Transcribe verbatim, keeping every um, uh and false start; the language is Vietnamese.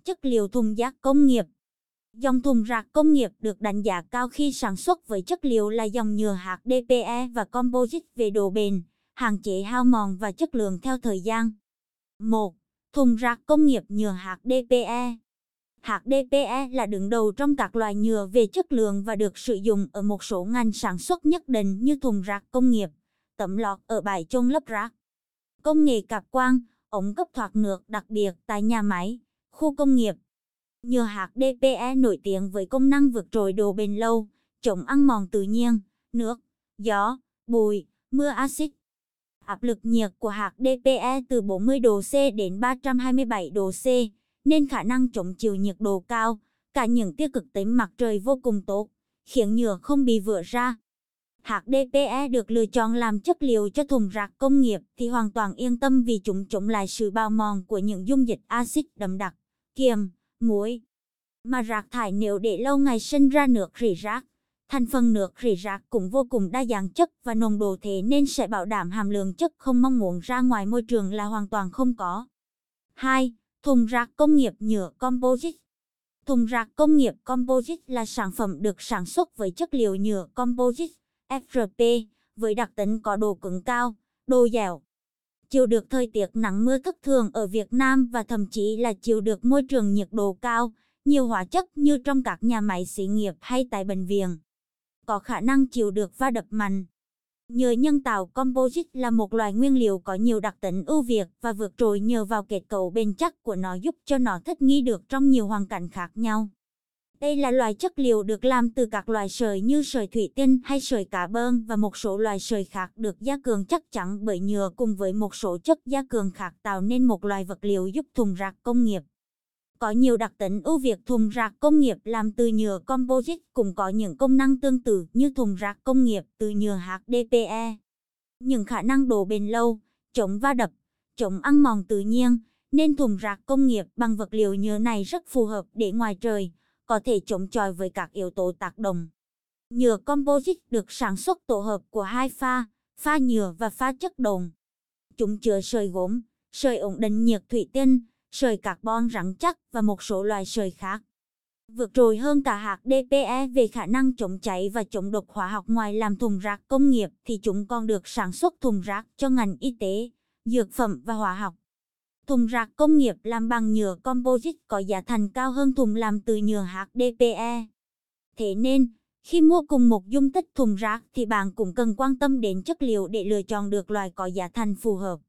chất liệu thùng rác công nghiệp. Dòng thùng rác công nghiệp được đánh giá cao khi sản xuất với chất liệu là dòng nhựa hát đê pê e và composite về độ bền, hạn chế hao mòn và chất lượng theo thời gian. một. Thùng rác công nghiệp nhựa hát đê pê e. hát đê pê e là đứng đầu trong các loại nhựa về chất lượng và được sử dụng ở một số ngành sản xuất nhất định như thùng rác công nghiệp, tấm lót ở bãi chôn lấp rác, công nghệ cáp quang, ống cấp thoát nước đặc biệt tại nhà máy, khu công nghiệp. Nhựa hát đê pê e nổi tiếng với công năng vượt trội độ bền lâu, chống ăn mòn tự nhiên, nước, gió, bụi, mưa axit. Áp lực nhiệt của hát đê pê e từ bốn mươi độ C đến ba trăm hai mươi bảy độ C, nên khả năng chống chịu nhiệt độ cao, cả những tia cực tím mặt trời vô cùng tốt, khiến nhựa không bị vỡ ra. hát đê pê e được lựa chọn làm chất liệu cho thùng rác công nghiệp thì hoàn toàn yên tâm vì chúng chống lại sự bào mòn của những dung dịch axit đậm đặc, kiềm, muối. Mà rác thải nếu để lâu ngày sinh ra nước rỉ rác. Thành phần nước rỉ rác cũng vô cùng đa dạng chất và nồng độ, thế nên sẽ bảo đảm hàm lượng chất không mong muốn ra ngoài môi trường là hoàn toàn không có. hai. Thùng rác công nghiệp nhựa composite. Thùng rác công nghiệp composite là sản phẩm được sản xuất với chất liệu nhựa composite ép rờ pê với đặc tính có độ cứng cao, độ dẻo, chịu được thời tiết nắng mưa thất thường ở Việt Nam và thậm chí là chịu được môi trường nhiệt độ cao, nhiều hóa chất như trong các nhà máy xí nghiệp hay tại bệnh viện. Có khả năng chịu được va đập mạnh. Nhựa nhân tạo composite là một loại nguyên liệu có nhiều đặc tính ưu việt và vượt trội nhờ vào kết cấu bền chắc của nó, giúp cho nó thích nghi được trong nhiều hoàn cảnh khác nhau. Đây là loại chất liệu được làm từ các loại sợi như sợi thủy tinh hay sợi carbon và một số loại sợi khác được gia cường chắc chắn bởi nhựa cùng với một số chất gia cường khác tạo nên một loại vật liệu giúp thùng rác công nghiệp. Có nhiều đặc tính ưu việt. Thùng rác công nghiệp làm từ nhựa composite cũng có những công năng tương tự như thùng rác công nghiệp từ nhựa hát đê pê e. Những khả năng độ bền lâu, chống va đập, chống ăn mòn tự nhiên, nên thùng rác công nghiệp bằng vật liệu nhựa này rất phù hợp để ngoài trời, có thể chống chọi với các yếu tố tác động. Nhựa composite được sản xuất tổ hợp của hai pha, pha nhựa và pha chất độn. Chúng chứa sợi gốm, sợi ổn định nhiệt thủy tinh, sợi carbon rắn chắc và một số loại sợi khác. Vượt trội hơn cả hát đê pê e về khả năng chống cháy và chống độc hóa học. Ngoài làm thùng rác công nghiệp thì chúng còn được sản xuất thùng rác cho ngành y tế, dược phẩm và hóa học. Thùng rác công nghiệp làm bằng nhựa composite có giá thành cao hơn thùng làm từ nhựa hát đê pê e. Thế nên, khi mua cùng một dung tích thùng rác thì bạn cũng cần quan tâm đến chất liệu để lựa chọn được loại có giá thành phù hợp.